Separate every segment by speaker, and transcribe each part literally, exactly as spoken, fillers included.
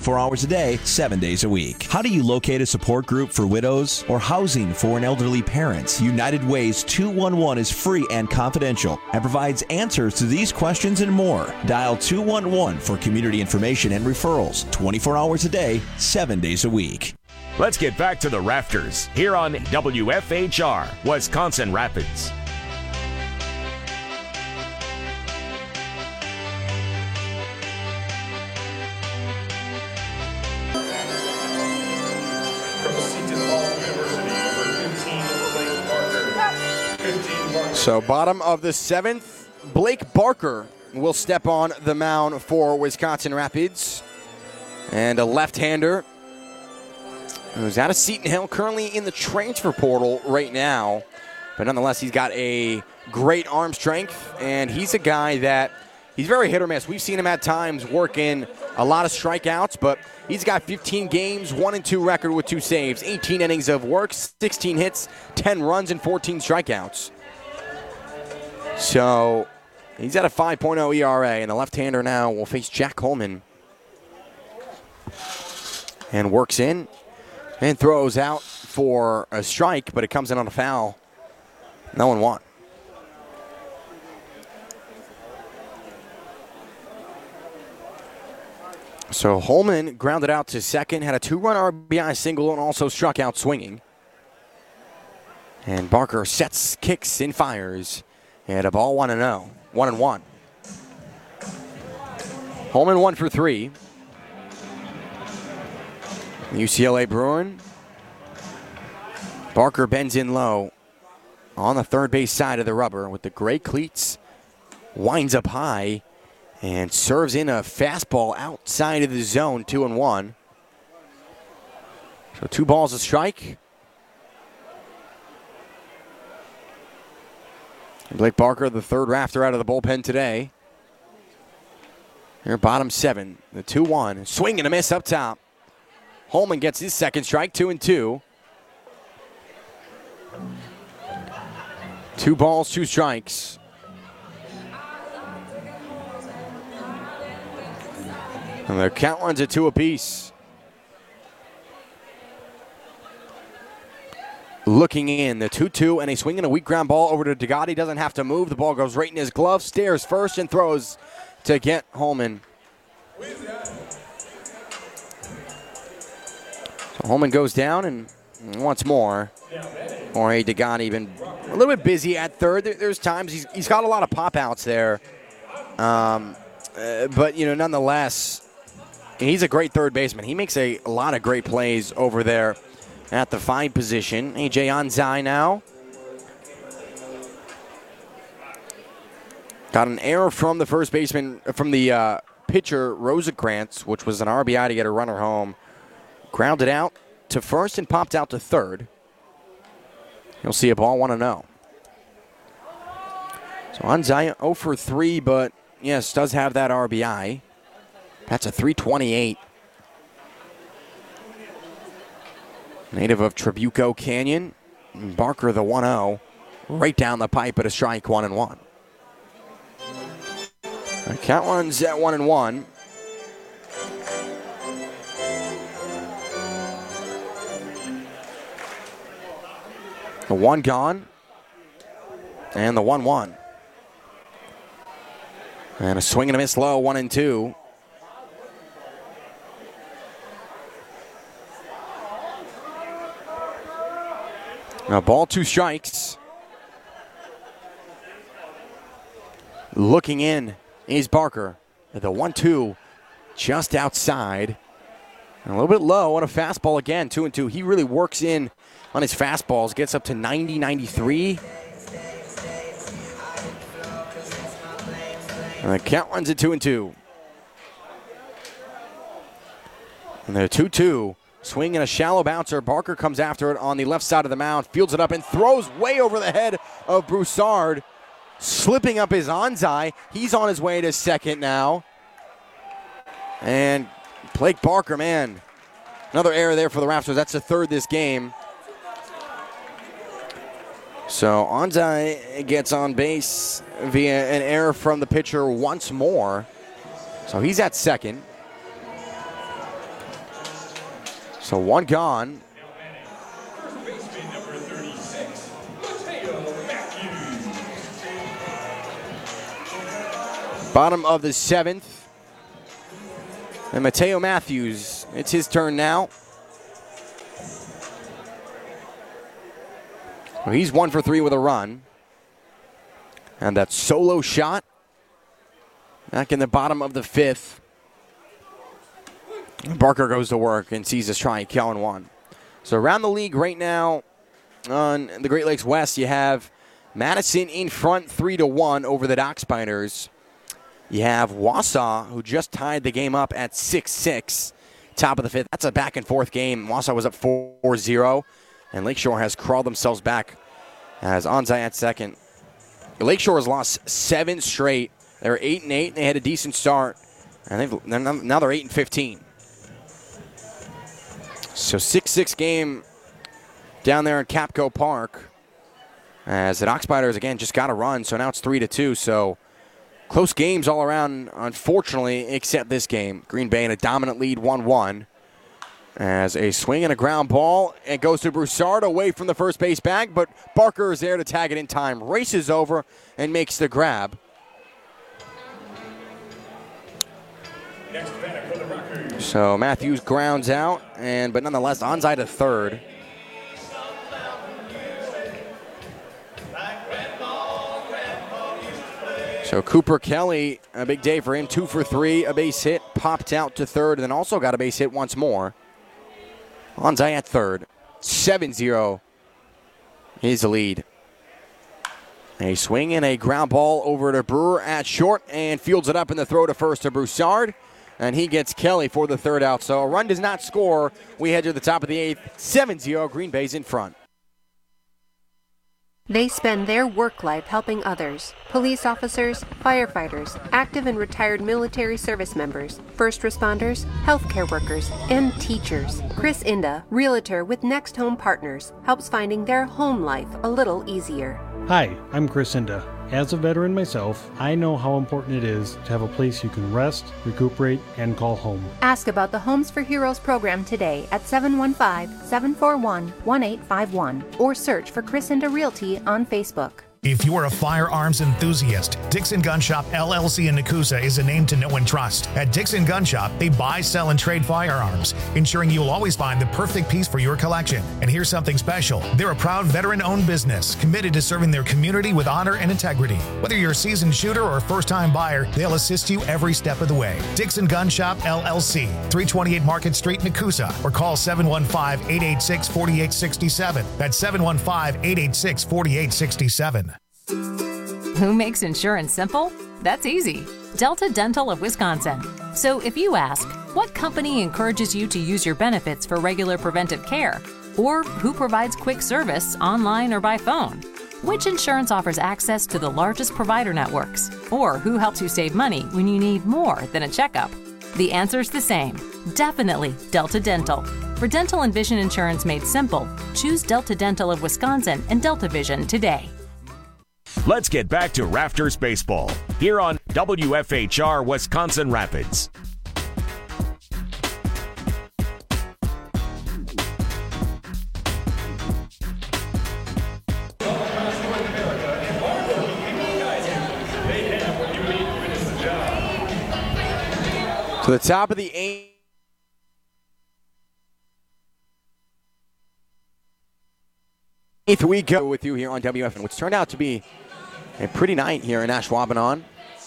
Speaker 1: twenty-four hours a day, seven days a week. How do you locate a support group for widows or housing for an elderly parent? United Way's two one one is free and confidential and provides answers to these questions and more. Dial two one one for community information and referrals, twenty-four hours a day, seven days a week.
Speaker 2: Let's get back to the Rafters here on W F H R, Wisconsin Rapids.
Speaker 3: So bottom of the seventh, Blake Barker will step on the mound for Wisconsin Rapids. And a left-hander who's out of Seton Hill, currently in the transfer portal right now. But nonetheless, he's got a great arm strength, and he's a guy that he's very hit or miss. We've seen him at times working a lot of strikeouts, but he's got fifteen games, one and two record with two saves, eighteen innings of work, sixteen hits, ten runs, and fourteen strikeouts. So he's at a five point oh E R A, and the left-hander now will face Jack Holman. And works in and throws out for a strike, but it comes in on a foul. No one won. So Holman grounded out to second, had a two-run R B I single, and also struck out swinging. And Barker sets, kicks, and fires. And a ball one and oh, one and one. Holman one for three. U C L A Bruin. Barker bends in low on the third base side of the rubber with the gray cleats. Winds up high and serves in a fastball outside of the zone, two and one. So two balls a strike. Blake Barker, the third rafter out of the bullpen today. Here, bottom seven, the two one. Swing and a miss up top. Holman gets his second strike, two and two. Two balls, two strikes. And the count runs at two apiece. Looking in, the two two, and a swing and a weak ground ball over to Degatti. Doesn't have to move. The ball goes right in his glove. Stares first and throws to get Holman. So Holman goes down, and once more, Jorge Degatti been a little bit busy at third. There, there's times he's, he's got a lot of pop-outs there. Um, uh, but, you know, nonetheless, he's a great third baseman. He makes a, a lot of great plays over there at the five position. A J Anzai now. Got an error from the first baseman, from the uh, pitcher, Rosenkrantz, which was an R B I to get a runner home. Grounded out to first and popped out to third. You'll see a ball one and oh. So Anzai oh for three, but yes, does have that R B I. That's a three twenty-eight. Native of Trabuco Canyon. Barker the one oh. Right down the pipe at a strike, one and one. The count runs at one and one. The one gone. And the one one. And a swing and a miss low, one and two. Now ball, two strikes. Looking in is Barker. The one two just outside. And a little bit low on a fastball again, two and two. He really works in on his fastballs, gets up to ninety, ninety-three. And the count runs at two and two. And the two two. Swing and a shallow bouncer. Barker comes after it on the left side of the mound, fields it up and throws way over the head of Broussard, slipping up his Anzai. He's on his way to second now. And Blake Barker, man, another error there for the Raptors. That's the third this game. So Anzai gets on base via an error from the pitcher once more. So he's at second. So one gone. Bottom of the seventh. And Mateo Matthews, it's his turn now. Well, he's one for three with a run. And that solo shot back in the bottom of the fifth. Barker goes to work and sees us try Kellen one. So around the league right now on the Great Lakes West, you have Madison in front three to one over the Dock Spiders. You have Wausau, who just tied the game up at six six, top of the fifth. That's a back-and-forth game. Wausau was up four zero, and Lakeshore has crawled themselves back as Onsai at second. Lakeshore has lost seven straight. They were eight and eight, and they had a decent start, and they've now they're eight and fifteen. So six six game down there in Capco Park, as the Dock Spiders again just got a run. So now it's three to two. So close games all around, unfortunately, except this game. Green Bay in a dominant lead, one one. As a swing and a ground ball, it goes to Broussard away from the first base bag, but Barker is there to tag it in time. Races over and makes the grab. So Matthews grounds out, and but nonetheless, onside to third. So Cooper Kelly, a big day for him, two for three, a base hit, popped out to third, and then also got a base hit once more. Onside at third, seven zero is the lead. A swing and a ground ball over to Brewer at short, and fields it up in the throw to first to Broussard, and he gets Kelly for the third out. So a run does not score. We head to the top of the eighth, seven zero, Green Bay's in front.
Speaker 4: They spend their work life helping others. Police officers, firefighters, active and retired military service members, first responders, healthcare workers, and teachers. Chris Inda, realtor with Next Home Partners, helps finding their home life a little easier.
Speaker 5: Hi, I'm Chris Inda. As a veteran myself, I know how important it is to have a place you can rest, recuperate, and call home.
Speaker 4: Ask about the Homes for Heroes program today at seven one five, seven four one, one eight five one or search for Chris Inda Realty on Facebook.
Speaker 6: If you are a firearms enthusiast, Dixon Gun Shop L L C in Nakusa is a name to know and trust. At Dixon Gun Shop, they buy, sell, and trade firearms, ensuring you'll always find the perfect piece for your collection. And here's something special. They're a proud veteran-owned business, committed to serving their community with honor and integrity. Whether you're a seasoned shooter or a first-time buyer, they'll assist you every step of the way. Dixon Gun Shop L L C, three twenty-eight Market Street, Nakusa, or call seven one five, eight eight six, four eight six seven. That's seven one five, eight eight six, four eight six seven.
Speaker 7: Who makes insurance simple? That's easy. Delta Dental of Wisconsin. So if you ask, what company encourages you to use your benefits for regular preventive care? Or who provides quick service online or by phone? Which insurance offers access to the largest provider networks? Or who helps you save money when you need more than a checkup? The answer's the same. Definitely Delta Dental. For dental and vision insurance made simple, choose Delta Dental of Wisconsin and Delta Vision today.
Speaker 2: Let's get back to Rafters Baseball here on W F H R Wisconsin Rapids.
Speaker 3: To the top of the eighth. Eighth we go with you here on W F N, which turned out to be a pretty night here in Ashwaubenon.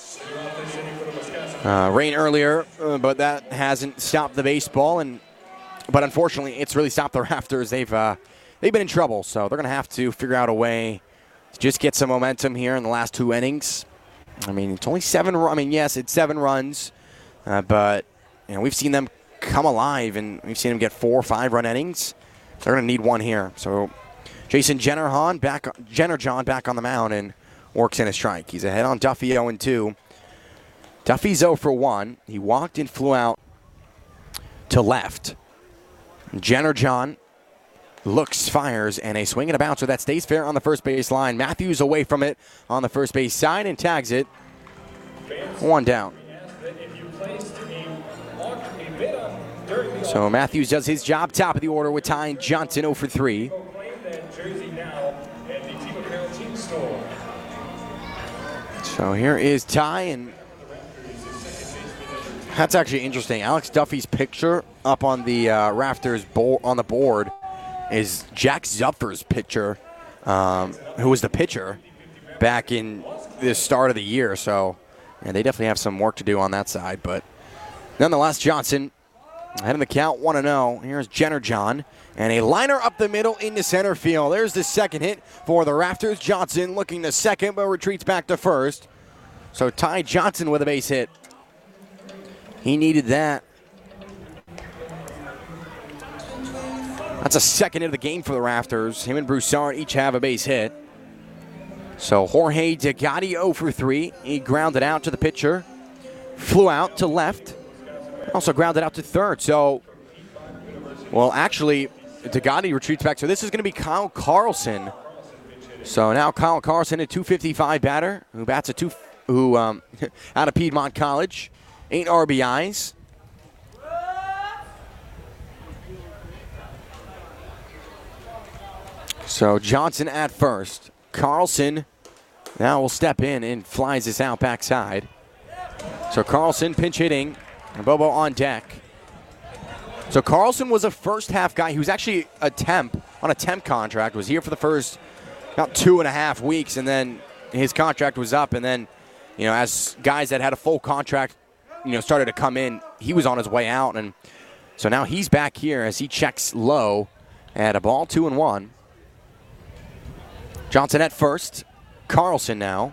Speaker 3: Uh, rain earlier, uh, but that hasn't stopped the baseball, and but unfortunately, it's really stopped the Rafters. They've uh, they've been in trouble, so they're going to have to figure out a way to just get some momentum here in the last two innings. I mean, it's only seven. I mean, yes, it's seven runs, uh, but you know we've seen them come alive, and we've seen them get four or five run innings. They're going to need one here. So Jason Jennerjohn back, Jennerjohn back on the mound and works in a strike. He's ahead on Duffy, oh and two. Duffy's oh for one. He walked and flew out to left. Jennerjohn looks, fires, and a swing and a bouncer that stays fair on the first base line. Matthews away from it on the first base side and tags it. One down.
Speaker 8: If you placed a bid on during the
Speaker 3: So Matthews does his job, top of the order with Ty Johnson, oh for three. So here is Ty, and that's actually interesting. Alex Duffy's picture up on the uh, rafters bo- on the board is Jack Zupfer's picture, um, who was the pitcher back in the start of the year. So yeah, they definitely have some work to do on that side. But nonetheless, Johnson ahead of the count, one and oh. Here's Jenner John. And a liner up the middle into center field. There's the second hit for the Rafters. Johnson looking to second, but retreats back to first. So Ty Johnson with a base hit. He needed that. That's a second hit of the game for the Rafters. Him and Broussard each have a base hit. So Jorge Degatti oh for three. He grounded out to the pitcher. Flew out to left. Also grounded out to third. So, well, actually, Degatti retreats back. So this is going to be Kyle Carlson. So now Kyle Carlson, a two fifty-five batter, who bats a two, who um, out of Piedmont College, eight R B Is. So Johnson at first. Carlson now will step in and flies this out backside. So Carlson pinch hitting, and Bobo on deck. So Carlson was a first half guy. He was actually a temp on a temp contract. Was here for the first about two and a half weeks, and then his contract was up. And then, you know, as guys that had a full contract, you know, started to come in, he was on his way out, and so now he's back here as he checks low at a ball two and one. Johnson at first. Carlson now.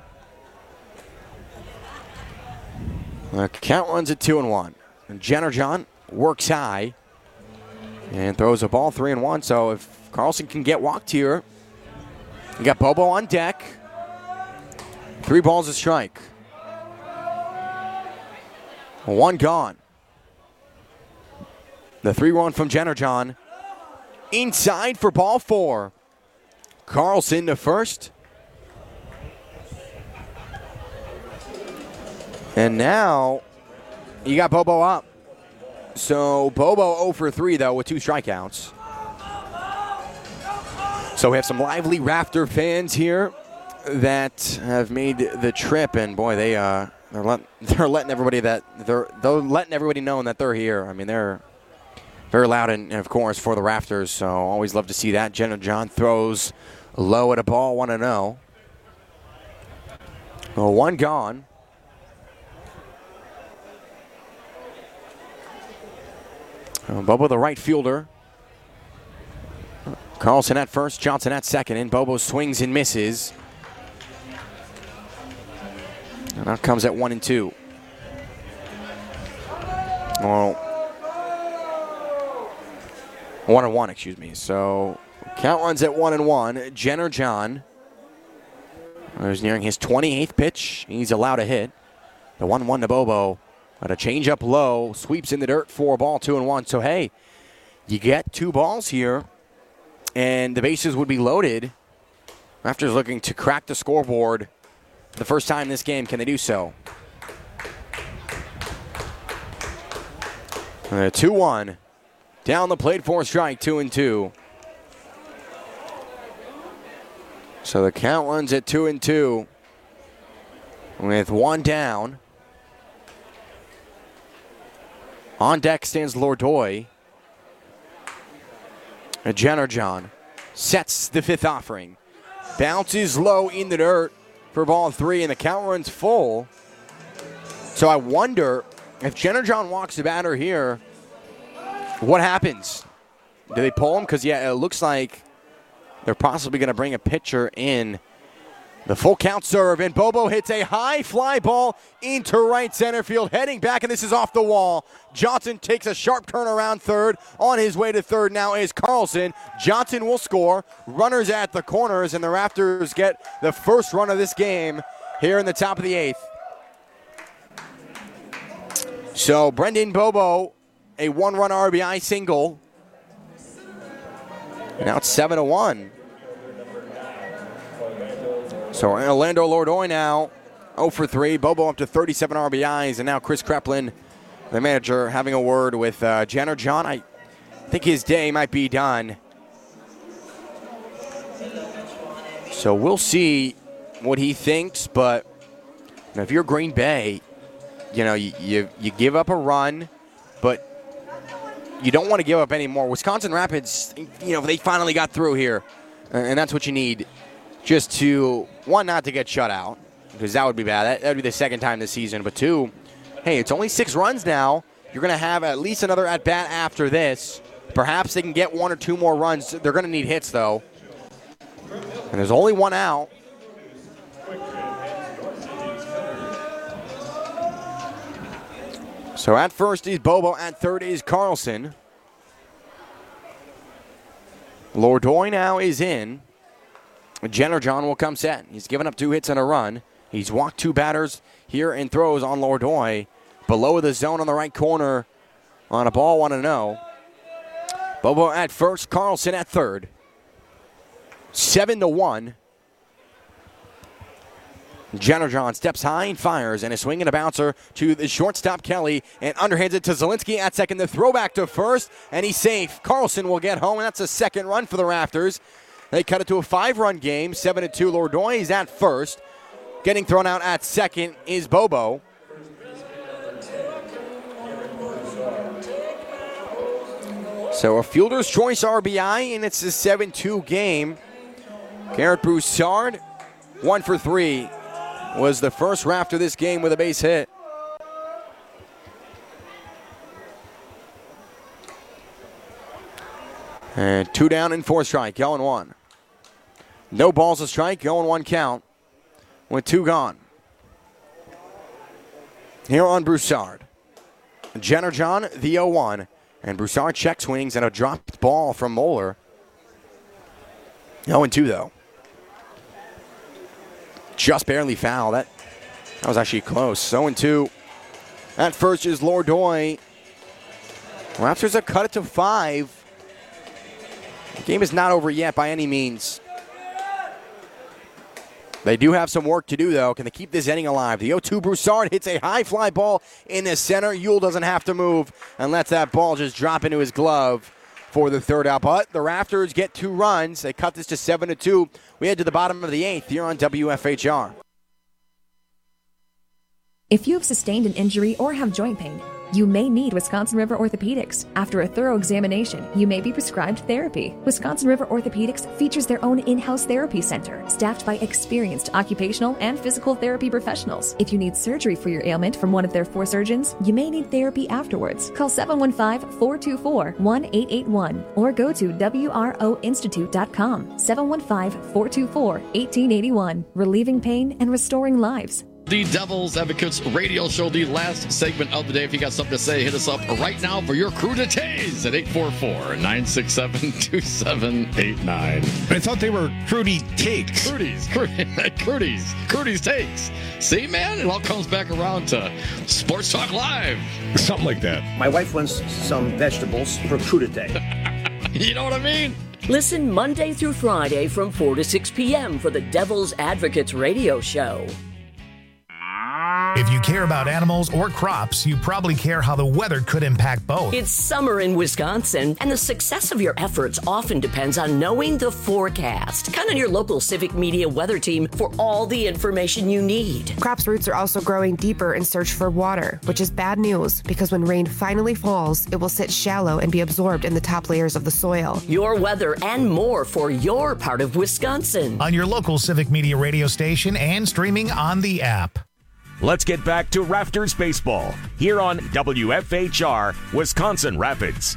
Speaker 3: The count runs at two and one. And Jenner John works high and throws a ball three and one. So if Carlson can get walked here, you got Bobo on deck. Three balls a strike. One gone. The three one from Jenner John. Inside for ball four. Carlson to first. And now you got Bobo up. So Bobo oh for three, though, with two strikeouts. So we have some lively Rafter fans here that have made the trip, and boy, they uh, they're, let, they're letting everybody that they're they're letting everybody know that they're here. I mean, they're very loud, and, and of course for the Rafters. So always love to see that. Jenner John throws low at a ball, one and zero. Well, one gone. Uh, Bobo, the right fielder. Carlson at first, Johnson at second, and Bobo swings and misses. And out comes at one and two. Well, one and one, excuse me. So count runs at one and one. Jenner John is nearing his twenty-eighth pitch. He's allowed a hit. The one one to Bobo. But a change up low, sweeps in the dirt for a ball, two and one. So, hey, you get two balls here, and the bases would be loaded. Rafters looking to crack the scoreboard the first time this game. Can they do so? Uh, two one. Down the plate for a strike, two and two. So the count runs at two and two with one down. On deck stands Lordoy. Jenner John sets the fifth offering. Bounces low in the dirt for ball three, and the count runs full. So I wonder if Jenner John walks the batter here, what happens? Do they pull him? Because, yeah, it looks like they're possibly going to bring a pitcher in. The full count serve, and Bobo hits a high fly ball into right center field, heading back, and this is off the wall. Johnson takes a sharp turn around third. On his way to third now is Carlson. Johnson will score. Runners at the corners, and the Rafters get the first run of this game here in the top of the eighth. So Brendan Bobo, a one-run R B I single. Now it's seven to one. So Orlando Lordoy now oh for three. Bobo up to thirty-seven R B Is, and now Chris Kreplin the manager having a word with uh, Jenner John. I think his day might be done. So we'll see what he thinks, but you know, if you're Green Bay, you know, you, you, you give up a run, but you don't want to give up any more. Wisconsin Rapids, you know, they finally got through here, and that's what you need just to, one, not to get shut out, because that would be bad. That, that would be the second time this season, but two, hey, it's only six runs now. You're going to have at least another at-bat after this. Perhaps they can get one or two more runs. They're going to need hits, though. And there's only one out. So at first is Bobo. At third is Carlson. Lourdoy now is in. Jenner John will come set. He's given up two hits and a run. He's walked two batters here and throws on Lourdoy. Below the zone on the right corner on a ball one and oh. Bobo at first, Carlson at third. Seven to one. Jenner John steps high and fires, and a swing and a bouncer to the shortstop Kelly, and underhands it to Zielinski at second. The throwback to first, and he's safe. Carlson will get home, and that's a second run for the Rafters. They cut it to a five-run game, seven to two. Lourdoy is at first. Getting thrown out at second is Bobo. So a fielder's choice R B I, and it's a seven two game. Garrett Broussard, one for three, was the first Rafter this game with a base hit. And two down and four strike, going one. No balls a strike, going one count with two gone. Here on Broussard. Jenner John, the oh one. And Broussard check swings and a dropped ball from Moeller. oh and two, though. Just barely foul. That, that was actually close. oh and two. At first is Lourdoy. Raptors have cut it to five. The game is not over yet by any means. They do have some work to do, though. Can they keep this inning alive? The oh two Broussard hits a high fly ball in the center. Yule doesn't have to move and lets that ball just drop into his glove for the third out. But the Rafters get two runs. They cut this to seven to two. We head to the bottom of the eighth here on W F H R.
Speaker 8: If you have sustained an injury or have joint pain, you may need Wisconsin River Orthopedics. After a thorough examination, you may be prescribed therapy. Wisconsin River Orthopedics features their own in-house therapy center, staffed by experienced occupational and physical therapy professionals. If you need surgery for your ailment from one of their four surgeons, you may need therapy afterwards. Call seven one five, four two four, one eight eight one or go to W R O institute dot com. seven one five, four two four, one eight eight one. Relieving pain and restoring lives.
Speaker 9: The Devil's Advocates radio show, the last segment of the day. If you got something to say, hit us up right now for your crew to tase at eight four four, nine six seven, two seven eight nine.
Speaker 10: I thought they were Crudy Takes.
Speaker 9: Crudy's, Crudy's, Crudy's Takes. See, man, it all comes back around to Sports Talk Live.
Speaker 10: Something like that.
Speaker 11: My wife wants some vegetables for crudité.
Speaker 9: You know what I mean?
Speaker 12: Listen Monday through Friday from four to six p.m. for the Devil's Advocates radio show.
Speaker 6: If you care about animals or crops, you probably care how the weather could impact both.
Speaker 12: It's summer in Wisconsin, and the success of your efforts often depends on knowing the forecast. Count on your local Civic Media weather team for all the information you need.
Speaker 13: Crops' roots are also growing deeper in search for water, which is bad news because when rain finally falls, it will sit shallow and be absorbed in the top layers of the soil.
Speaker 12: Your weather and more for your part of Wisconsin.
Speaker 6: On your local Civic Media radio station and streaming on the app.
Speaker 2: Let's get back to Rafters Baseball here on W F H R Wisconsin Rapids.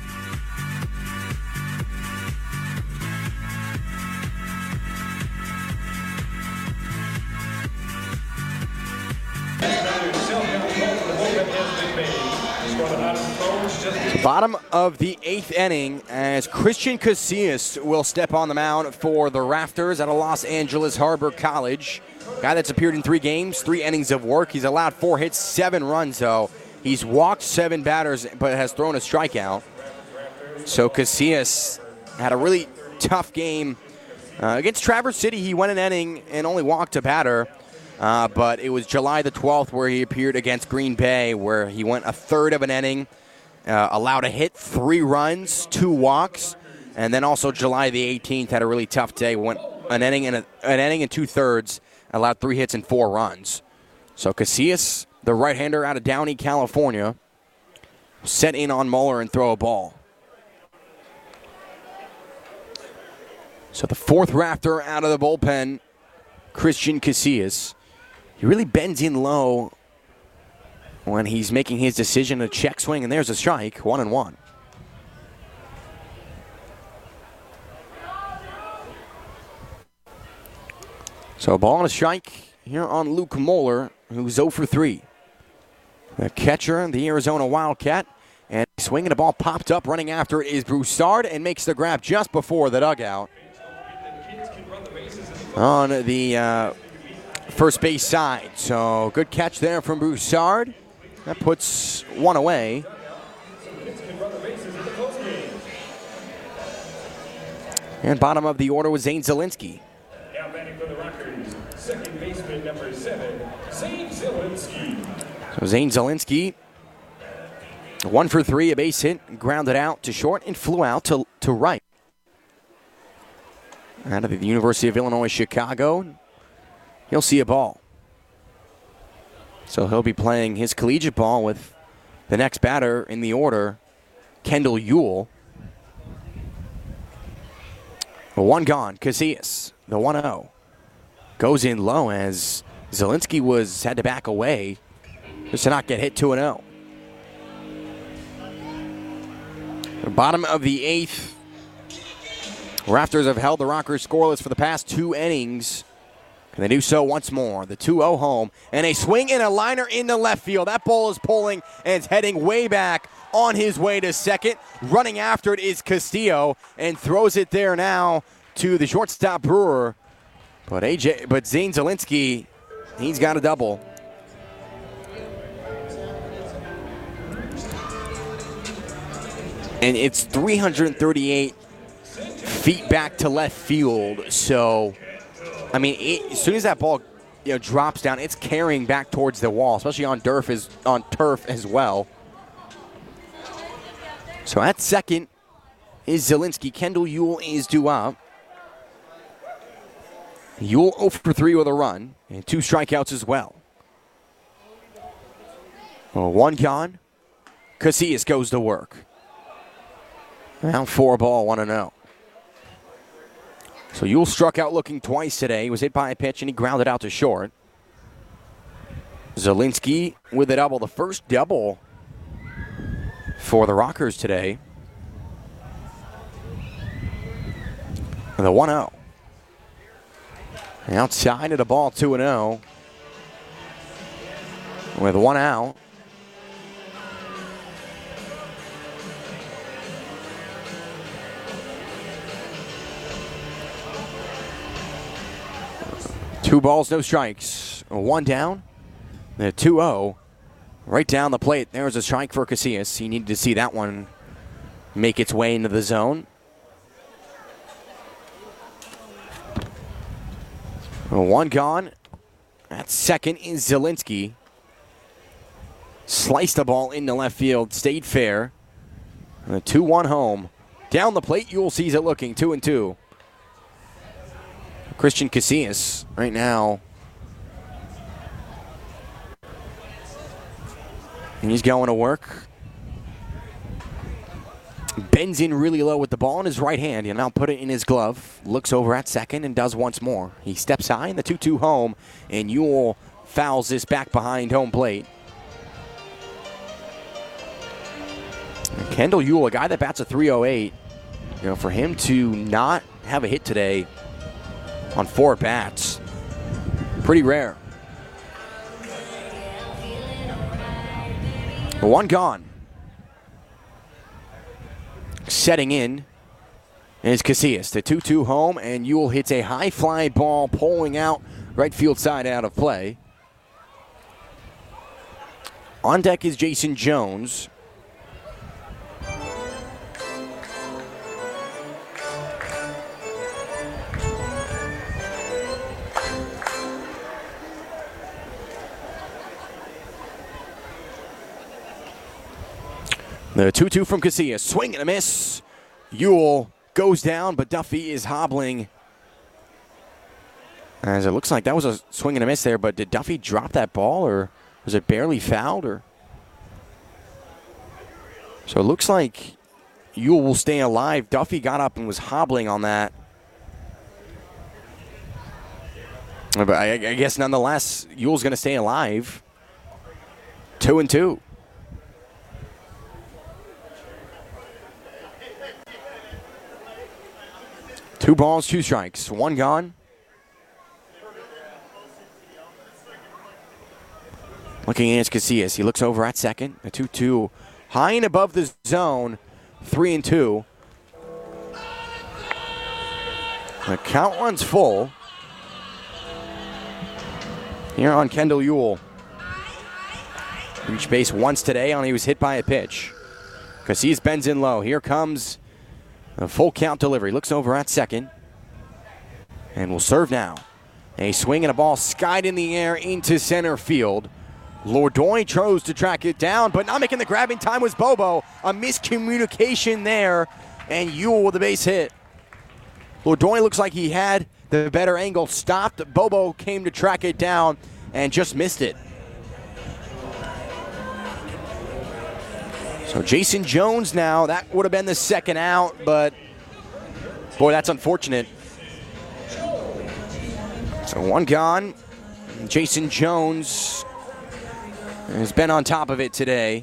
Speaker 3: Bottom of the eighth inning as Christian Casillas will step on the mound for the Rafters out of Los Angeles Harbor College. Guy that's appeared in three games, three innings of work. He's allowed four hits, seven runs, though. He's walked seven batters, but has thrown a strikeout. So Casillas had a really tough game. Uh, against Traverse City, he went an inning and only walked a batter. Uh, but it was July the twelfth where he appeared against Green Bay, where he went a third of an inning, uh, allowed a hit, three runs, two walks, and then also July the eighteenth had a really tough day. Went an inning and a, an inning and two thirds, allowed three hits and four runs. So Casillas, the right-hander out of Downey, California, set in on Muller and throw a ball. So the fourth rafter out of the bullpen, Christian Casillas. He really bends in low when he's making his decision to check swing, and there's a strike, one and one. So a ball and a strike here on Luke Muller, who's zero for three. The catcher, the Arizona Wildcat, and swinging the ball popped up, running after it is Broussard, and makes the grab just before the dugout. On the uh, first base side. So good catch there from Broussard. That puts one away. And bottom of the order was Zane Zielinski.
Speaker 14: Now batting for the Rockers, second baseman number seven, Zane Zielinski.
Speaker 3: So Zane Zielinski, one for three, a base hit, grounded out to short and flew out to, to right. Out of the University of Illinois, Chicago, he'll see a ball. So he'll be playing his collegiate ball with the next batter in the order, Kendall Ewell. One gone, Casillas, the one oh. Goes in low as Zielinski was had to back away just to not get hit two and oh. The bottom of the eighth. Raptors have held the Rockers scoreless for the past two innings. Can they do so once more? The two oh home. And a swing and a liner in the left field. That ball is pulling and it's heading way back on his way to second. Running after it is Castillo and throws it there now to the shortstop Brewer. But A J, but Zane Zielinski, he's got a double. And it's three hundred thirty-eight feet back to left field. So, I mean, it, as soon as that ball, you know, drops down, it's carrying back towards the wall, especially on turf as on turf as well. So at second is Zielinski. Kendall Ewell is due up. Ewell oh for three with a run and two strikeouts as well. Well, one gone. Casillas goes to work. Now four ball, one and oh. So Ewell struck out looking twice today. He was hit by a pitch and he grounded out to short. Zielinski with a double, the first double for the Rockers today. The one oh. Outside of the ball, two and oh. With one out. Two balls, no strikes. One down. The two oh. Right down the plate. There's a strike for Casillas. He needed to see that one make its way into the zone. One gone. At second is Zielinski. Sliced the ball into left field. Stayed fair. The two one home. Down the plate, Ewell sees it looking. Two and two. Christian Casillas right now. And he's going to work. Bends in really low with the ball in his right hand. He'll now put it in his glove. Looks over at second and does once more. He steps high in the two two home. And Ewell fouls this back behind home plate. And Kendall Ewell, a guy that bats a three oh eight. You know, for him to not have a hit today on four bats, pretty rare. One gone. Setting in is Casillas. The two two home, and Ewell hits a high fly ball pulling out right field side out of play. On deck is Jason Jones. The two two from Casillas. Swing and a miss. Ewell goes down, but Duffy is hobbling. As it looks like that was a swing and a miss there, but did Duffy drop that ball, or was it barely fouled? Or So it looks like Ewell will stay alive. Duffy got up and was hobbling on that. But I, I guess nonetheless, Ewell's going to stay alive. Two and two. Two balls, two strikes. One gone. Looking against Casillas. He looks over at second. A two two. High and above the zone. Three and two. The count runs full. Here on Kendall Ewell. Reached base once today on he was hit by a pitch. Casillas bends in low. Here comes a full count delivery. Looks over at second. And will serve now. A swing and a ball skied in the air into center field. Lourdoy chose to track it down, but not making the grabbing time was Bobo. A miscommunication there, and Ewell with a base hit. Lourdoy looks like he had the better angle, stopped. Bobo came to track it down and just missed it. So Jason Jones now, that would have been the second out, but boy, that's unfortunate. So one gone. Jason Jones has been on top of it today.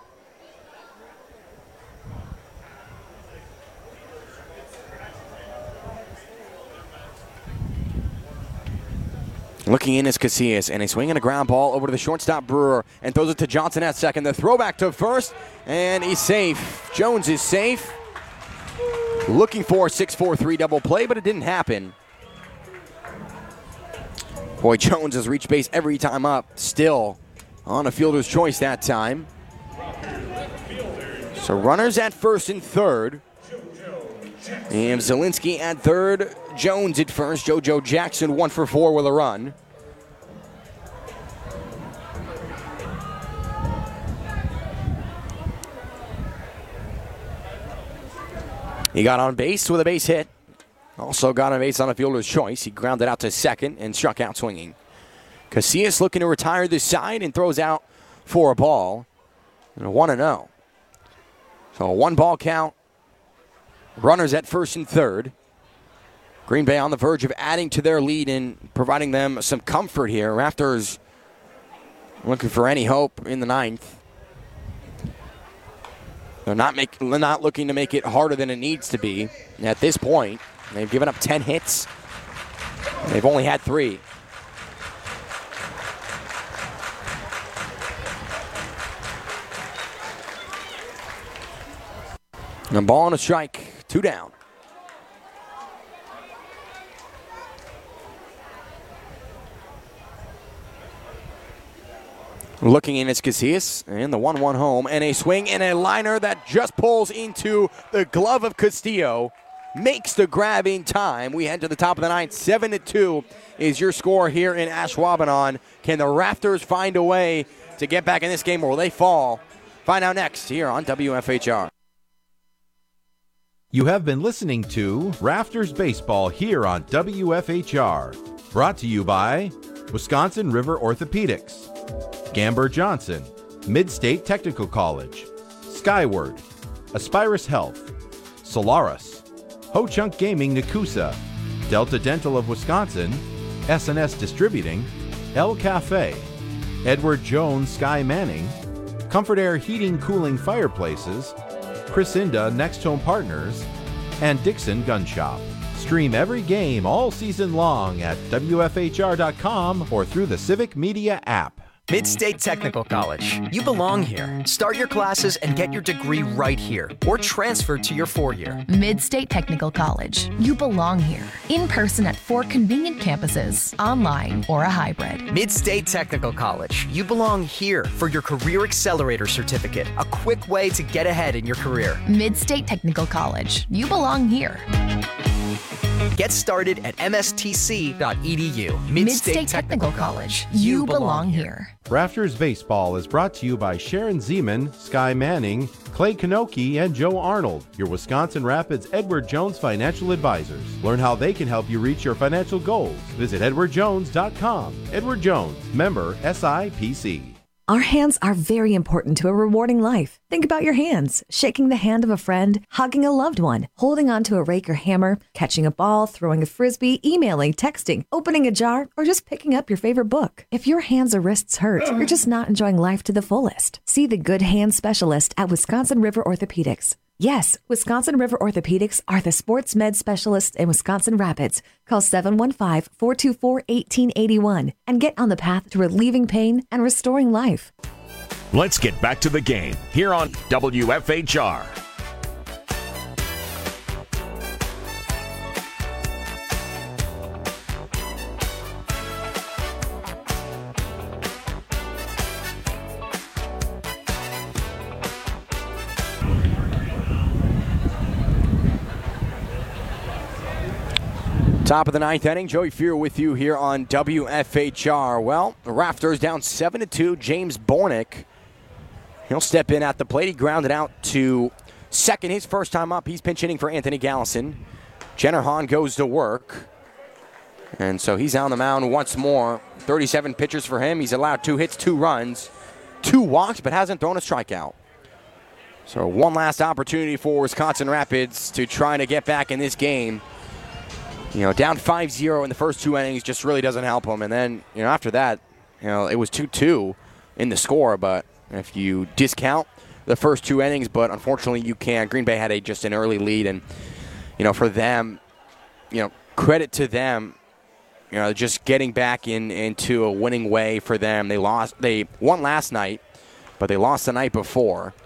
Speaker 3: Looking in is Casillas, and a swing and a ground ball over to the shortstop Brewer, and throws it to Johnson at second. The throwback to first, and he's safe. Jones is safe. Looking for a six four three double play, but it didn't happen. Boy, Jones has reached base every time up, still on a fielder's choice that time. So runners at first and third. And Zielinski at third. Jones at first. JoJo Jackson one for four with a run. He got on base with a base hit. Also got on base on a fielder's choice. He grounded out to second and struck out swinging. Casillas looking to retire this side and throws out for a ball. And a one and oh. So a one ball count. Runners at first and third. Green Bay on the verge of adding to their lead and providing them some comfort here. Raptors looking for any hope in the ninth. They're not, make, they're not looking to make it harder than it needs to be at this point. They've given up ten hits. They've only had three. And a ball and a strike. Two down. Looking in, it's Casillas, and the one one home, and a swing and a liner that just pulls into the glove of Castillo. Makes the grab in time. We head to the top of the ninth. seven to two is your score here in Ashwaubenon. Can the Raptors find a way to get back in this game, or will they fall? Find out next here on W F H R.
Speaker 15: You have been listening to Rafters Baseball here on W F H R. Brought to you by Wisconsin River Orthopedics, Gamber Johnson, Mid-State Technical College, Skyward, Aspirus Health, Solaris, Ho Chunk Gaming Nakusa, Delta Dental of Wisconsin, S and S Distributing, El Cafe, Edward Jones Sky Manning, Comfort Air Heating Cooling Fireplaces, Chris Inda Next Home Partners, and Dixon Gun Shop. Stream every game all season long at W F H R dot com or through the Civic Media app.
Speaker 16: Mid-State Technical College. You belong here. Start your classes and get your degree right here, or transfer to your four-year.
Speaker 17: Mid-State Technical College. You belong here. In person at four convenient campuses, online or a hybrid.
Speaker 16: Mid-State Technical College. You belong here for your Career Accelerator Certificate, a quick way to get ahead in your career.
Speaker 17: Mid-State Technical College. You belong here.
Speaker 16: Get started at m s t c dot e d u.
Speaker 17: Mid-State Technical College. You belong here.
Speaker 15: Rafters Baseball is brought to you by Sharon Zeman, Sky Manning, Clay Kanoki, and Joe Arnold, your Wisconsin Rapids Edward Jones financial advisors. Learn how they can help you reach your financial goals. Visit edward jones dot com. Edward Jones, member S I P C.
Speaker 8: Our hands are very important to a rewarding life. Think about your hands. Shaking the hand of a friend, hugging a loved one, holding onto a rake or hammer, catching a ball, throwing a frisbee, emailing, texting, opening a jar, or just picking up your favorite book. If your hands or wrists hurt, you're just not enjoying life to the fullest. See the good hand specialist at Wisconsin River Orthopedics. Yes, Wisconsin River Orthopedics are the sports med specialists in Wisconsin Rapids. Call seven one five, four two four, one eight eight one and get on the path to relieving pain and restoring life.
Speaker 2: Let's get back to the game here on W F H R.
Speaker 3: Top of the ninth inning, Joey Fear with you here on W F H R. Well, the Rafters down seven to two. James Bornick, he'll step in at the plate. He grounded out to second his first time up. He's pinch hitting for Anthony Gallison. Jenner Hahn goes to work. And so he's on the mound once more. thirty-seven pitches for him. He's allowed two hits, two runs, two walks, but hasn't thrown a strikeout. So one last opportunity for Wisconsin Rapids to try to get back in this game. You know, down five zero in the first two innings just really doesn't help them. And then, you know, after that, you know, it was two two in the score. But if you discount the first two innings, but unfortunately you can't. Green Bay had a just an early lead. And, you know, for them, you know, credit to them, you know, just getting back in into a winning way for them. They lost. They won last night, but they lost the night before.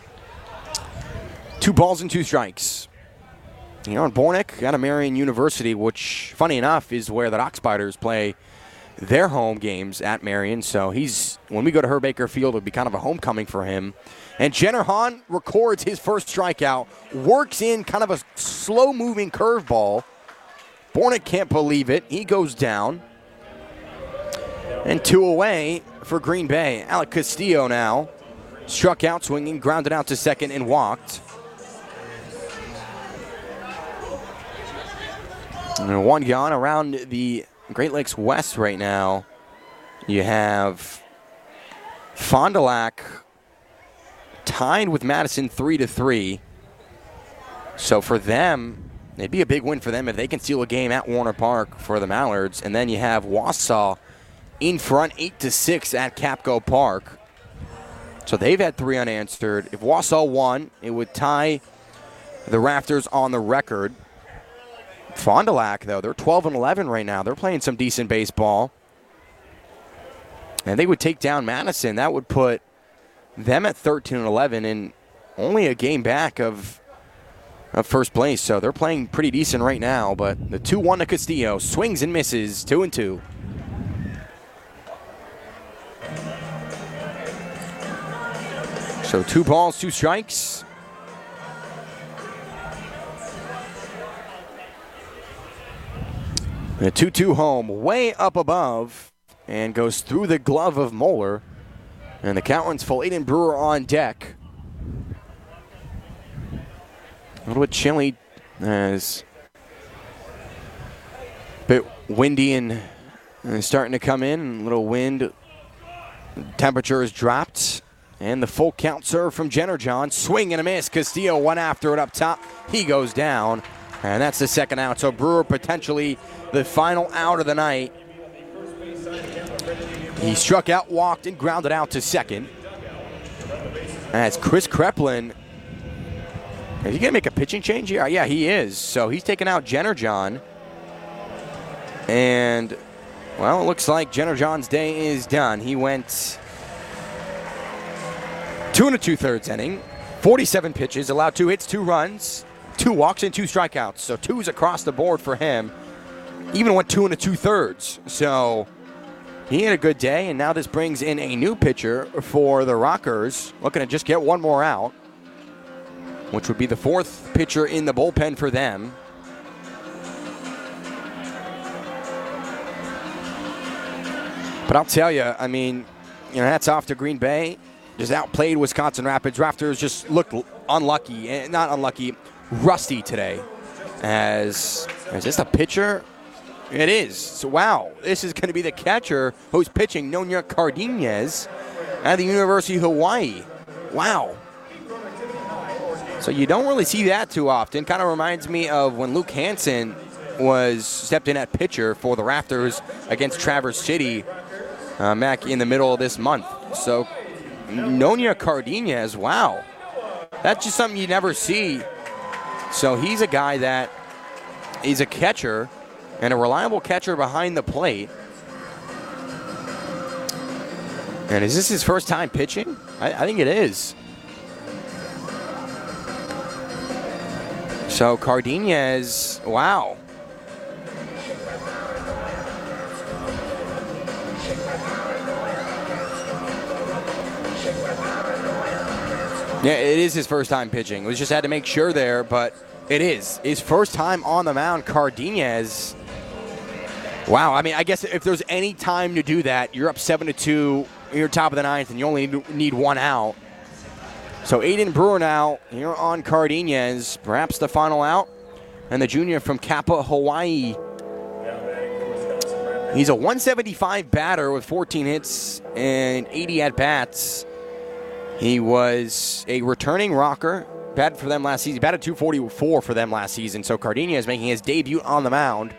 Speaker 3: Two balls and two strikes. You know, and Bornick out of Marian University, which, funny enough, is where the Dock Spiders play their home games at Marian. So he's, when we go to Herb Baker Field, it'll be kind of a homecoming for him. And Jenner Hahn records his first strikeout, works in kind of a slow-moving curveball. Bornick can't believe it. He goes down. And two away for Green Bay. Alec Castillo now struck out swinging, grounded out to second, and walked. And one gone around the Great Lakes West right now. You have Fond du Lac tied with Madison three to three. So for them, it'd be a big win for them if they can steal a game at Warner Park for the Mallards. And then you have Wausau in front eight to six at Capco Park. So they've had three unanswered. If Wausau won, it would tie the Rafters on the record. Fond du Lac, though, they're twelve and eleven right now. They're playing some decent baseball. And they would take down Madison. That would put them at thirteen and eleven and only a game back of, of first place. So they're playing pretty decent right now. But the two one to Castillo swings and misses, two and two. So two balls, two strikes. A two two home, way up above, and goes through the glove of Moeller. And the count runs full. Aiden Brewer on deck. A little bit chilly, as a bit windy and, and starting to come in. A little wind. Temperature has dropped. And the full count serve from Jenner John. Swing and a miss. Castillo went after it up top. He goes down. And that's the second out. So Brewer potentially the final out of the night. He struck out, walked, and grounded out to second. As Chris Kreplin, is he going to make a pitching change here? Yeah, he is. So he's taking out Jenner John. And, well, it looks like Jenner John's day is done. He went two and a two-thirds inning, forty-seven pitches, allowed two hits, two runs, two walks, and two strikeouts. So twos across the board for him. Even went two and a two-thirds. So he had a good day, and now this brings in a new pitcher for the Rockers, looking to just get one more out, which would be the fourth pitcher in the bullpen for them. But I'll tell you, I mean, you know, hats off to Green Bay. Just outplayed Wisconsin Rapids. Raptors just looked unlucky, and not unlucky, rusty today. As is this a pitcher? It is. So, wow, this is going to be the catcher who's pitching, Nonya Cardinez, at the University of Hawaii. Wow. So you don't really see that too often. Kind of reminds me of when Luke Hansen was stepped in at pitcher for the Raptors against Traverse City uh, back in the middle of this month. So Nonya Cardinez, wow. That's just something you never see. So he's a guy that he's a catcher and a reliable catcher behind the plate. And is this his first time pitching? I, I think it is. So Cardinez, wow. Yeah, it is his first time pitching. We just had to make sure there, but it is. His first time on the mound, Cardinez. Wow, I mean, I guess if there's any time to do that, you're up seven to two, you're top of the ninth, and you only need one out. So Aiden Brewer now here on Cardinez, perhaps the final out. And the junior from Kappa, Hawaii. He's a one seventy-five batter with fourteen hits and eighty at-bats. He was a returning rocker. Batted for them last season. He batted two forty-four for them last season. So Cardinez making his debut on the mound.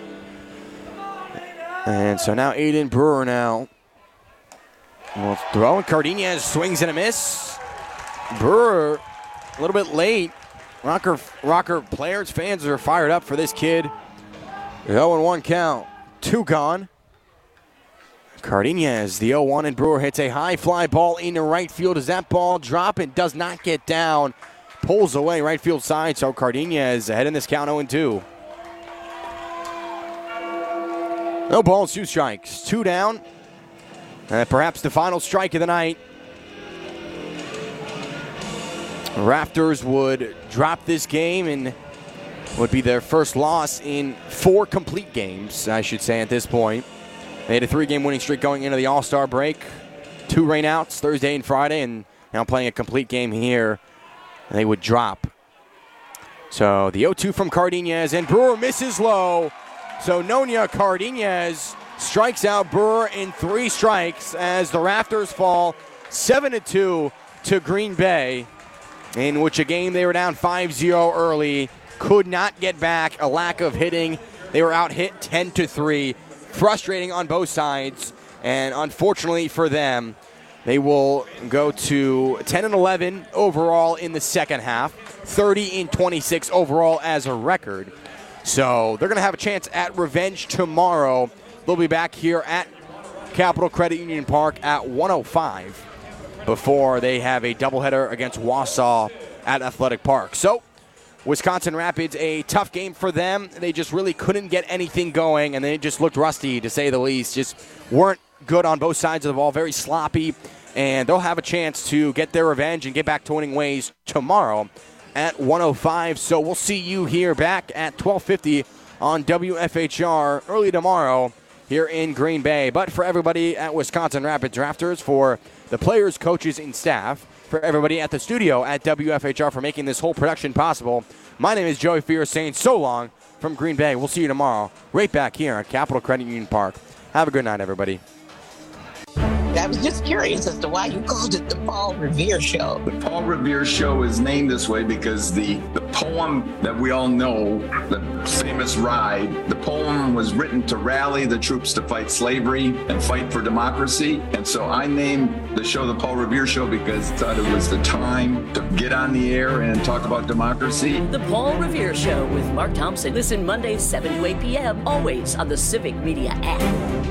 Speaker 3: And so now Aiden Brewer now will throw. And Cardinez swings and a miss. Brewer a little bit late. Rocker, Rocker players, fans are fired up for this kid. oh and one count. Two gone. Cardinez, the oh one, and Brewer hits a high fly ball into right field. Does that ball drop? And does not get down. Pulls away right field side. So Cardinez ahead in this count oh and two. No balls, two strikes. Two down. Uh, perhaps the final strike of the night. Raptors would drop this game and would be their first loss in four complete games, I should say, at this point. They had a three-game winning streak going into the All-Star break. Two rainouts, Thursday and Friday, and now playing a complete game here. And they would drop. So the oh two from Cardinez, and Brewer misses low. So Nonya Cardinez strikes out Brewer in three strikes as the Raptors fall seven to two to Green Bay, in which a game they were down five zero early, could not get back, a lack of hitting. They were out hit ten to three. Frustrating on both sides, and unfortunately for them, they will go to ten and eleven overall in the second half, thirty and twenty-six overall as a record. So they're going to have a chance at revenge tomorrow. They'll be back here at Capital Credit Union Park at one oh five before they have a doubleheader against Wausau at Athletic Park. So Wisconsin Rapids, a tough game for them. They just really couldn't get anything going, and they just looked rusty, to say the least. Just weren't good on both sides of the ball, very sloppy, and they'll have a chance to get their revenge and get back to winning ways tomorrow at one oh five. So we'll see you here back at twelve fifty on W F H R early tomorrow here in Green Bay. But for everybody at Wisconsin Rapids Raptors, for the players, coaches, and staff, for everybody at the studio at W F H R for making this whole production possible, my name is Joey Fear saying so long from Green Bay. We'll see you tomorrow right back here at Capital Credit Union Park. Have a good night, everybody.
Speaker 18: I was just curious as to why you called it the Paul Revere Show.
Speaker 19: The Paul Revere Show is named this way because the, the poem that we all know, the famous ride, the poem was written to rally the troops to fight slavery and fight for democracy. And so I named the show the Paul Revere Show because I thought it was the time to get on the air and talk about democracy.
Speaker 12: The Paul Revere Show with Mark Thompson. Listen Mondays seven to eight p.m. always on the Civic Media app.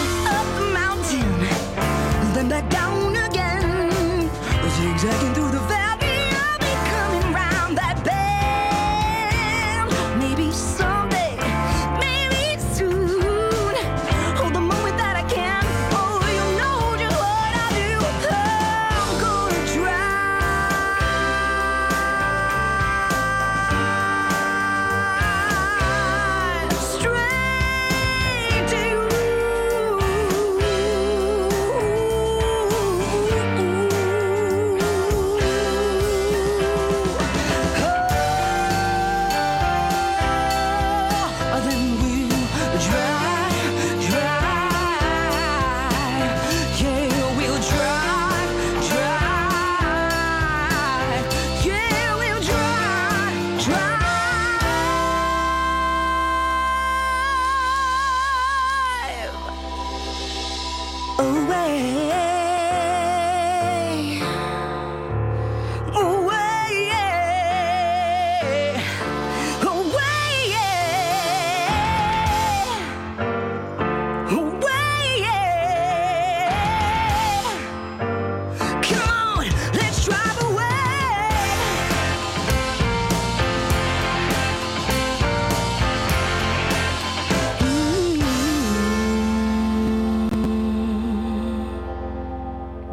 Speaker 20: Zigzagging through the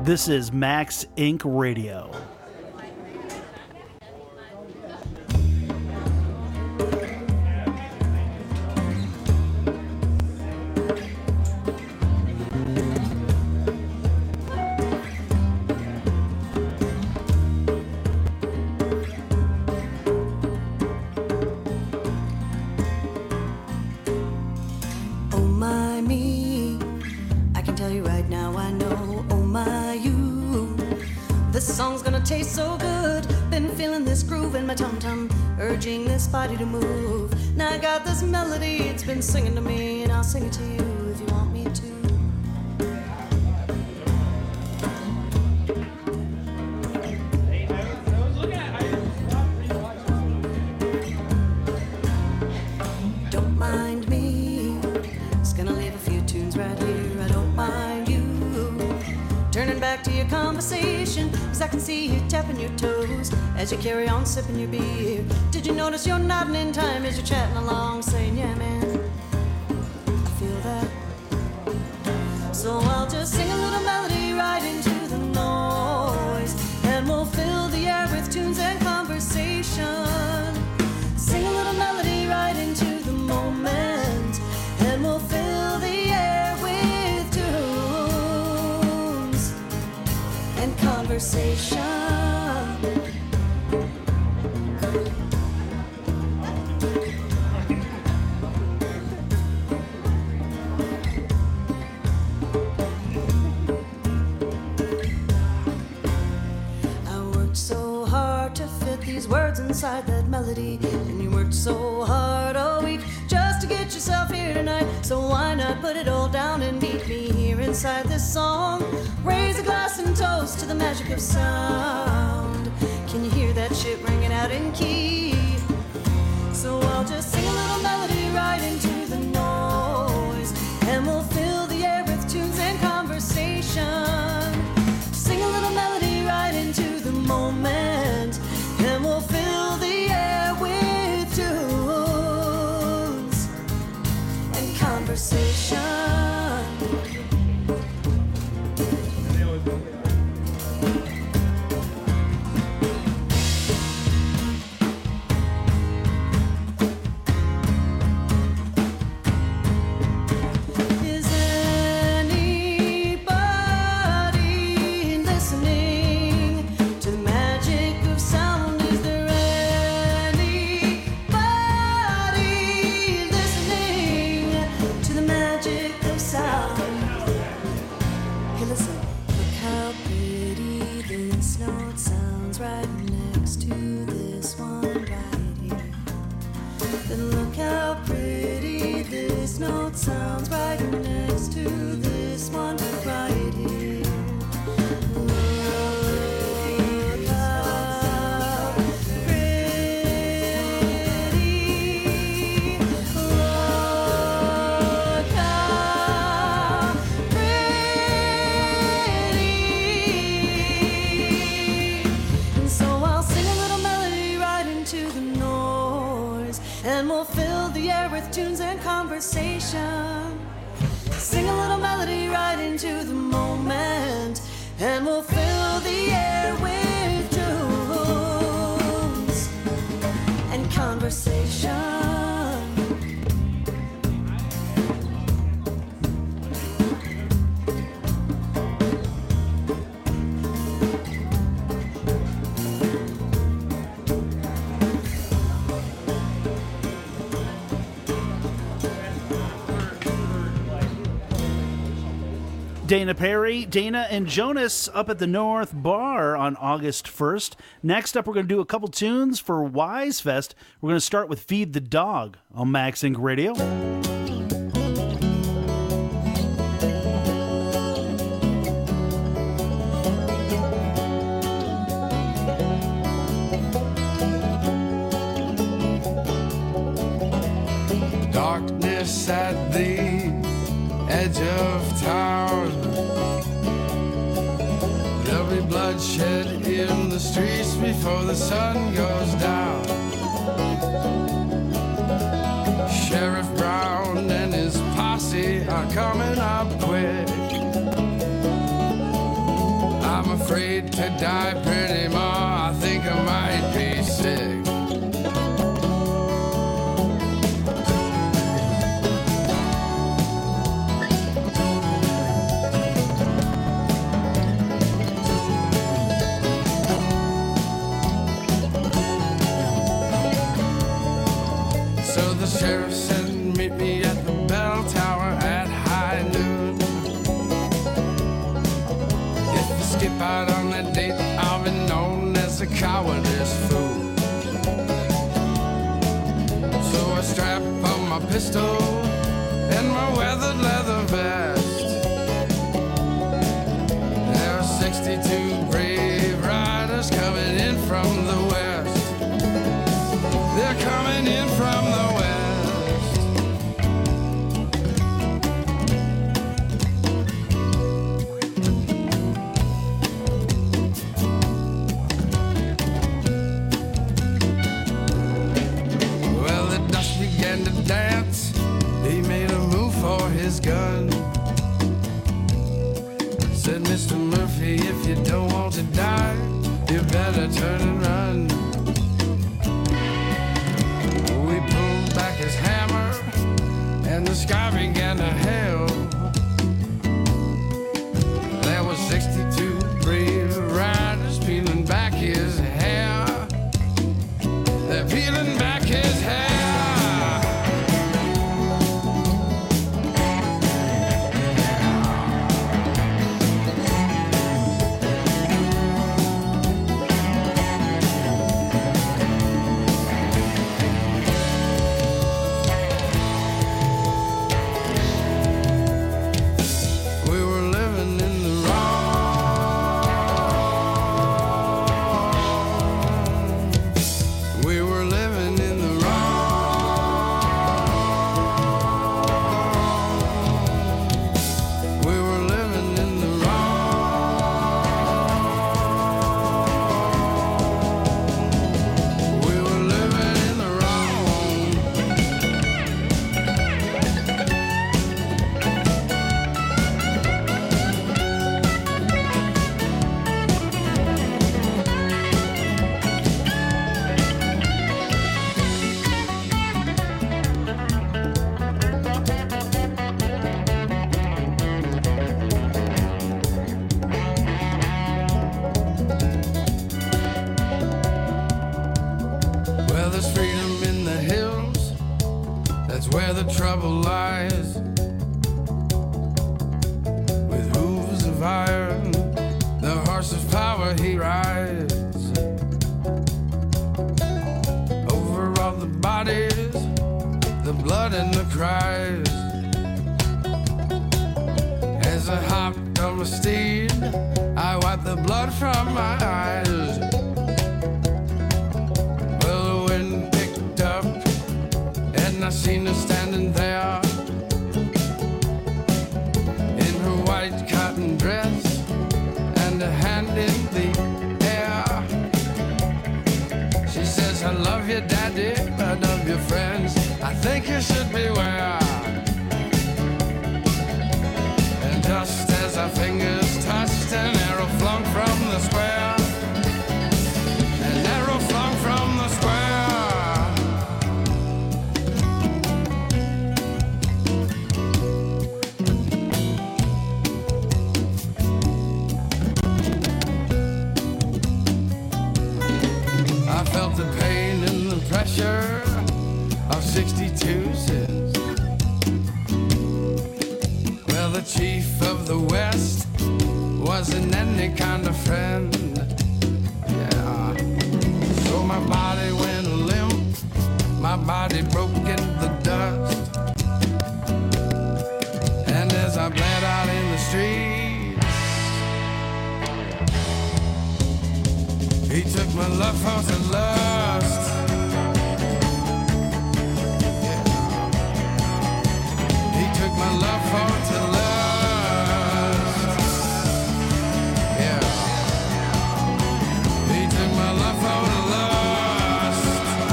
Speaker 20: This is Max Incorporated. Radio.
Speaker 21: Taste so good, been feeling this groove in my tum-tum, urging this body to move. Now I got this melody, it's been singing to me, and I'll sing it to you if you want me to. Don't mind me, just gonna leave a few tunes right here. I don't mind you turning back to your conversation, cause I can see you tapping your toes as you carry on sipping your beer. Did you notice you're nodding in time as you're chatting along, saying, yeah man, I feel that. So I'll just sing a little melody right into the noise, and we'll fill the air with tunes and conversation. Sing a little melody right into the moment, and we'll fill the air with tunes and conversation. Words inside that melody, and you worked so hard all week just to get yourself here tonight. So why not put it all down and meet me here inside this song? Raise a glass and toast to the magic of sound. Can you hear that shit ringing out in key? So I'll just sing a little melody right into the noise, and we'll fill the air with tunes and conversation. Sing a little melody right into the moment, and we'll fill the air with tunes and conversation. Sounds right next to this one right here. Look how pretty, look how pretty. And so I'll sing a little melody right into the noise, and we'll fill the air with tunes and conversation. Sing a little melody right into the moment, and we'll fill the air with tunes and conversation.
Speaker 20: Dana Perry, Dana and Jonas up at the North Bar on August first. Next up, we're going to do a couple tunes for Wise Fest. We're going to start with Feed the Dog on Max Inc Radio.
Speaker 22: Darkness at the edge of town, there'll be bloodshed in the streets before the sun goes down. Sheriff Brown and his posse are coming up quick. afraid to die pretty more. I think I might be sick. So the sheriff said, meet me at the bell tower at high noon. If you skip out on that date, I'll be known as a cowardice fool. So I strap on my pistol and my weathered leather vest. There are sixty-two brave riders coming in from the west. They're coming in from the west. Well, the dust began to dance. He made a move for his gun. Said, Mister Murphy, if you don't want to die, you better turn and run. We pulled back his hammer, and the sky began to hail. There were sixty-two brave riders peeling back his hair. They're peeling back his hair. We were living in the wrong. We were living in the wrong. We were living in the wrong. We were living in the Well, there's freedom in the hills. That's where the trouble lies. With hooves of iron, the horse of power he rides. Over all the bodies, the blood and the cries. As I hopped on my steed, I wiped the blood from my eyes. Well, the wind picked up, and I seen her standing there in her white cotton dress and a hand in the air. She says, I love you, Daddy, I love your friends. I think you should beware. And just as our fingers touched, an arrow flung from the square. An arrow flung from the square. I felt the pain and the pressure of sixty-two sins. Well, the chief of the West wasn't any kind of friend. Yeah. So my body went limp, my body broke in the dust. And as I bled out in the streets, he took my love for to lust. Yeah. He took my love for to lust. Yeah. He took my love for to lust.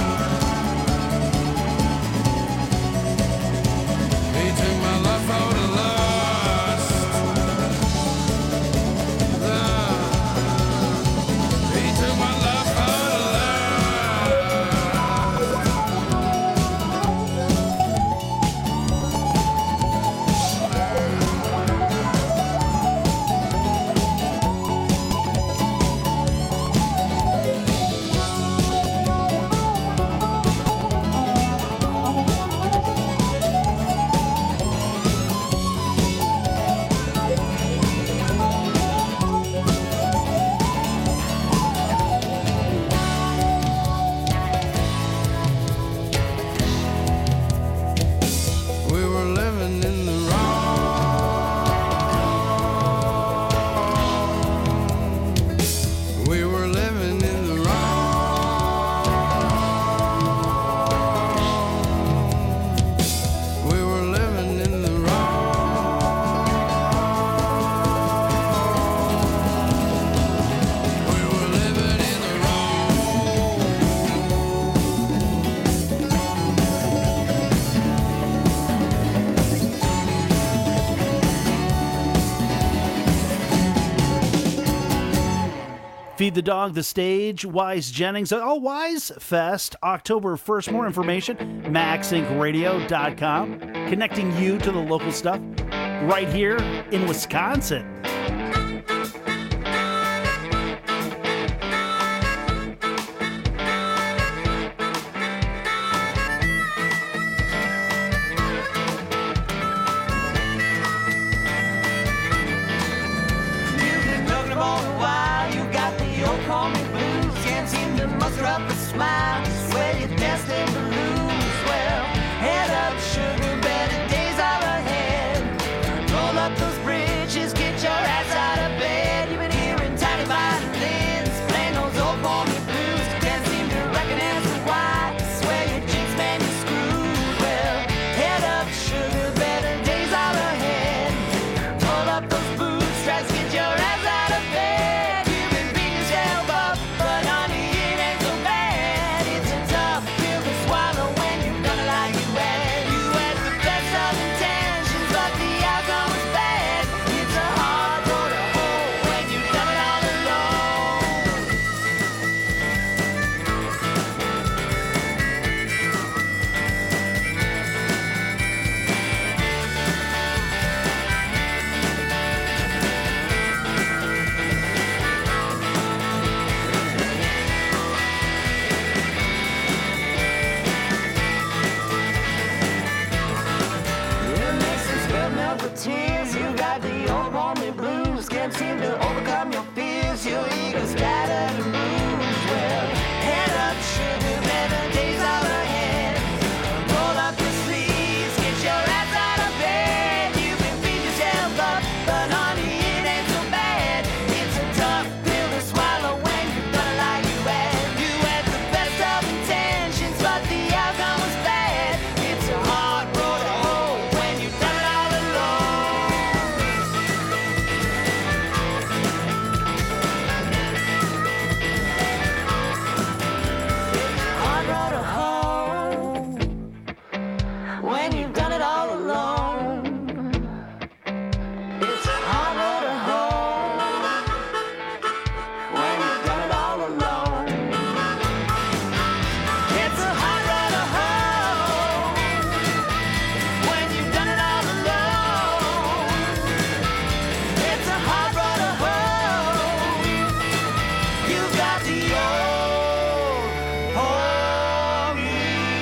Speaker 22: He took my love for to lust. Lust.
Speaker 20: Feed the Dog, the stage, Wise Jennings. Oh, Wise Fest, October first. More information, max inc radio dot com. Connecting you to the local stuff right here in Wisconsin.
Speaker 21: Up a smile, swear you're destined to lose. Well, head up, sugar, better days are ahead. Roll up those bridges, get your ass out of bed. You've been hearing tiny violins, playing those old mommy blues. Can't seem to reckon as to why. Swear your jinx, man, you're screwed. Well, head up, sugar, better days are ahead. Roll up those bootstraps, get your ass out of bed. You've been beating yourself up, but honey, tears, you got the old homie blues. Can't seem to overcome your fears. Your ego's scattered and bruised. Well, head up, sugar, better days are ahead. Roll up your sleeves, get your ass out of bed. You've been beating yourself up, but honey, it ain't so bad. It's a tough pill to swallow when you're gonna lie you had. You had the best of intentions, but the outcome was bad. It's a hard road to hoe when you've done it all alone. When you've done it all alone, it's a hard road to hoe. When you've done it all alone, it's a hard road to hoe. When you've done it all alone, it's a hard road to hoe. You got the old homie.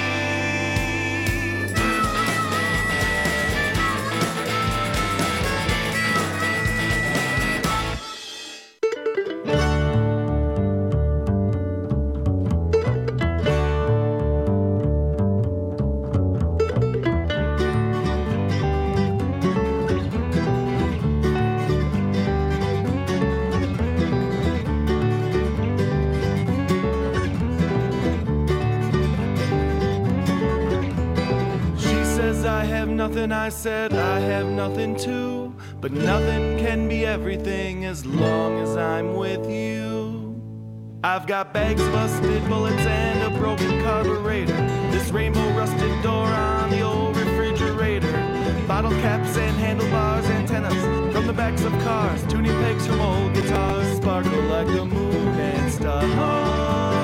Speaker 1: She says I have nothing, I said I have nothing too. But nothing can be everything as long as I'm with you. I've got bags, busted bullets, and a broken carburetor. This rainbow rusted door on the old refrigerator. Bottle caps and handlebars, antennas from the backs of cars. Tuning pegs from old guitars sparkle like the moon and stars.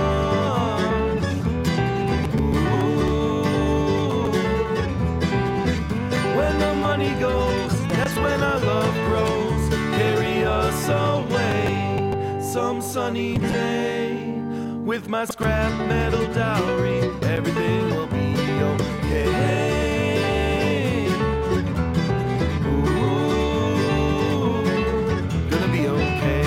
Speaker 1: When the money goes, that's when our love grows. Carry us away some sunny day. With my scrap metal dowry, everything will be okay. Ooh, gonna be okay.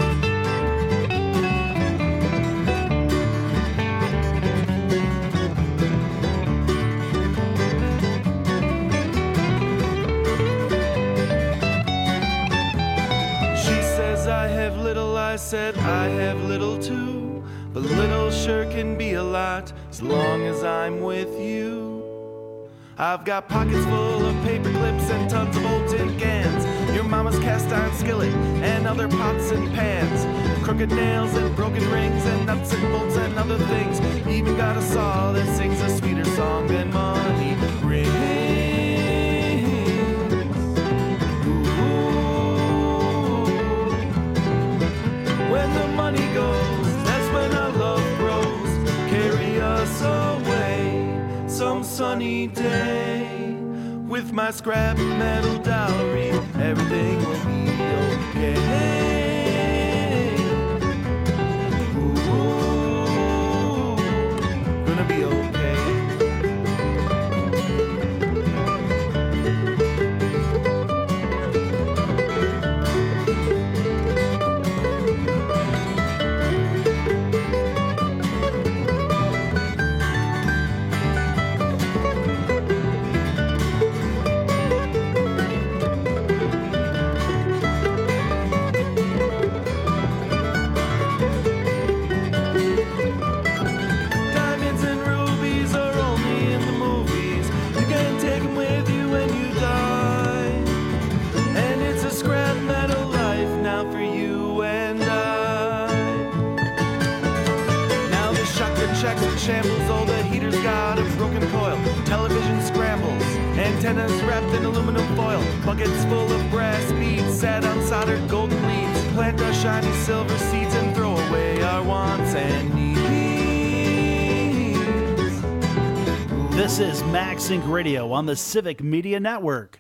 Speaker 1: I have little, I said I have little too. But little sure can be a lot as long as I'm with you. I've got pockets full of paper clips and tons of old tin cans. Your mama's cast iron skillet and other pots and pans. Crooked nails and broken rings and nuts and bolts and other things. Even got a saw that sings a sweeter song than money brings. When the money goes, sunny day. With my scrap metal dowry, everything will be okay. Ooh, gonna be okay. Diamonds and rubies are only in the movies. You can't take them with you when you die. And it's a scrap metal life now for you and I. Now the shotgun checks and shambles, all the heaters got a broken coil. Television scrambles, antennas wrapped in aluminum foil. Buckets full of brass beads set on soldered golden leads. Plant our shiny silver seeds and throw away our wants and needs.
Speaker 20: This is MaxSync Radio on the Civic Media Network.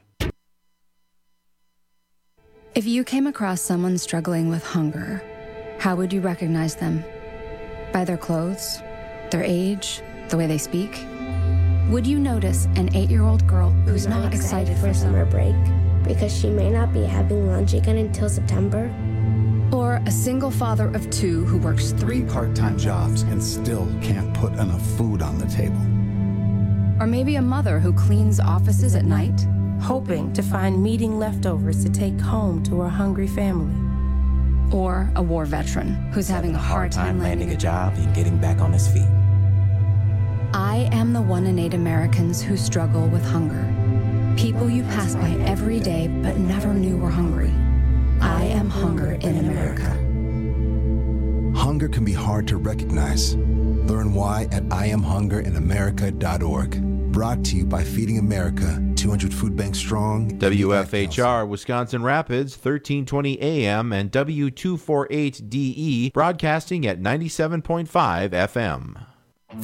Speaker 4: If you came across someone struggling with hunger, how would you recognize them? By their clothes, their age, the way they speak? Would you notice an eight-year-old girl who's not excited for summer break
Speaker 5: because she may not be having lunch again until September?
Speaker 4: Or a single father of two who works three
Speaker 23: part-time jobs and still can't put enough food on the table?
Speaker 4: Or maybe a mother who cleans offices at night,
Speaker 24: hoping to find meeting leftovers to take home to her hungry family.
Speaker 4: Or a war veteran who's having a hard time landing a
Speaker 25: job and getting back on his feet.
Speaker 4: I am the one in eight Americans who struggle with hunger. People you pass by every day but never knew were hungry. I am hunger in America.
Speaker 23: Hunger can be hard to recognize. Learn why at I am hunger in america dot org. Brought to you by Feeding America, two hundred Food Banks Strong.
Speaker 15: W F H R Wisconsin Rapids, thirteen twenty A M and W two forty-eight D E, broadcasting at ninety-seven point five F M.